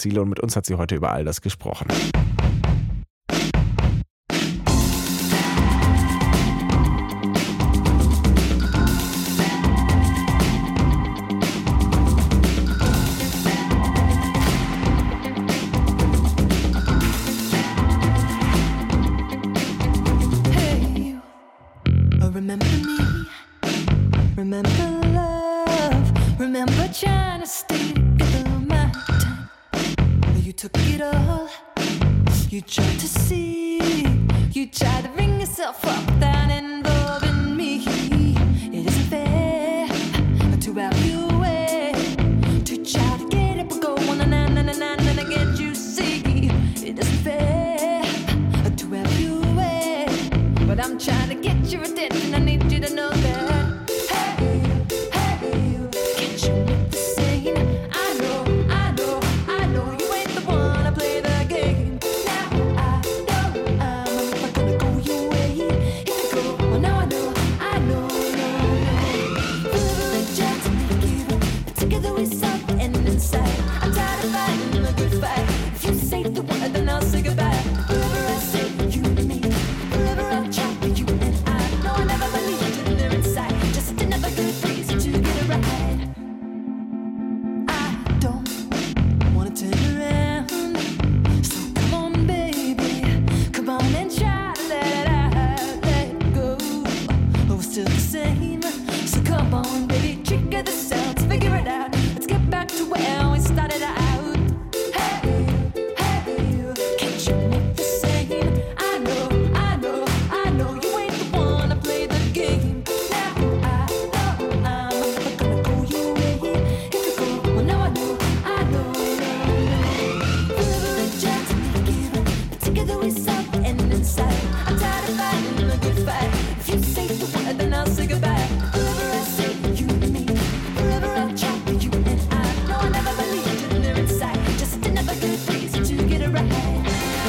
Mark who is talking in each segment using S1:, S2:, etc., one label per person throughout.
S1: Ziele und mit uns hat sie heute über all das gesprochen.
S2: Remember me, remember love, remember trying to stay together my time. You took it all, you tried to see, you tried to bring yourself up without involving me. It isn't fair to have you away, to try to get up and go on and get you see. It isn't fair to have you away, but I'm trying to get your attention. I need you to know that. Hey, can't you make the scene? I know, you ain't the one to play the game. Now I know I'm not gonna go your way. If you go, well, now I know. Really just to make it together we suck and inside. I'm tired of fighting the good fight. If you say the word, then I'll say goodbye. Whoever I say, you and me. Whoever I try, you and I. No, I never believed in their inside. Just another good reason to get it right. I don't wanna turn around, so come on, baby, come on and try to let it go. Oh, we're still the same, so come on, baby, trigger the sounds, figure it out. Let's get back to where we started out. Hey, can't you make the same? I know, you ain't the one to play the game. Now I know I'm never gonna go your way. If you go, well, now I know. Really just to make it together we suck and inside. I'm tired of fighting the good fight. If you say the word, then I'll say goodbye. Whoever I say, you and me. Whoever I try, you and I. No, I never believed in their inside. Just another good reason to get it right.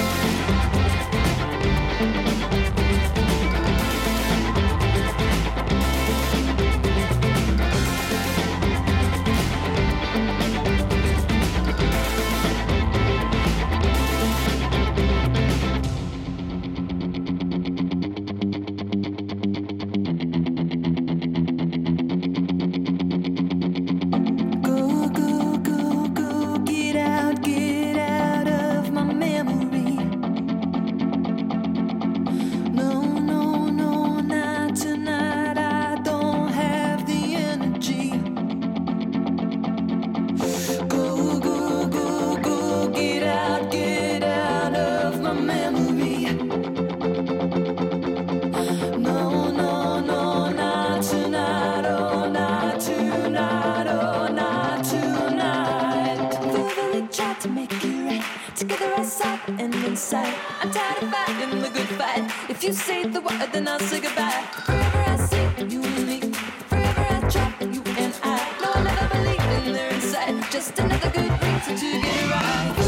S2: Go, get out of my memory. No, not tonight. I don't have the energy. Go, get out of my memory. No, not tonight. Oh, not tonight. Really tried to make it right. Together outside and inside. I'm tired of fighting the good fight. If you say the word, then I'll say goodbye. Forever I say you and me. Forever I try you and I. No, I never believed in their inside. Just another good reason to get it right.